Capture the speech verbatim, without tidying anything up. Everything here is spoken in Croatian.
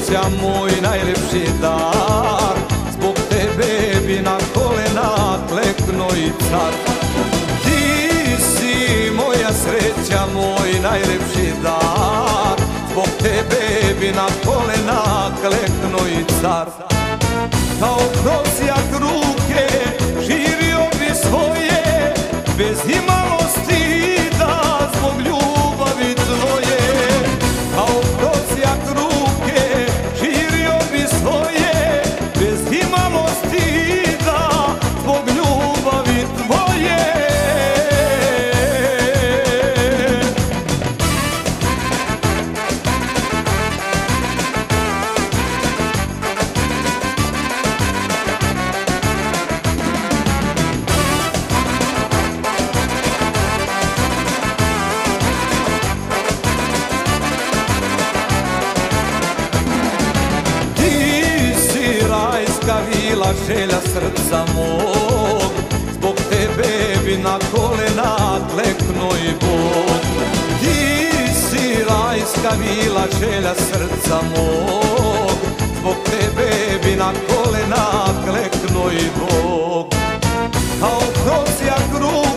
sreća, moj najljepši dar. Zbog tebe bi na kolena klekno i car. Ti si moja sreća, moj najljepši dar. Zbog tebe bi na kolena klekno i car. Kao prosjak ruke širio bi svoje, bez imalo stida zbog ljubavi tvoje. Kao prosjak ruke širio bi svoje, bez imalo stida zbog ljubavi tvoje. Bila želja srca mog, zbog tebe bi na kolena klekno i Bog. Ti si rajska bila želja srca mog, zbog tebe bi na kolena klekno i Bog. Kao prosjak ruke